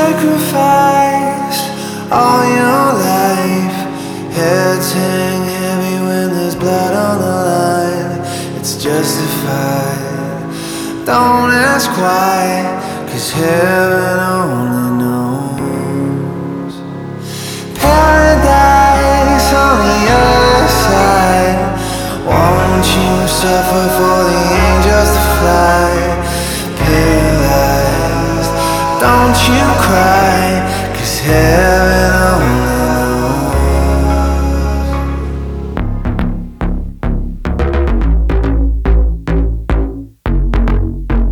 sacrifice all your life. Heads hang heavy when there's blood on the line. It's justified. Don't ask why, 'cause heaven only knows. Paradise on the other side. Won't you suffer for the angels to fly? Paralyzed, don't you cry, 'cause heaven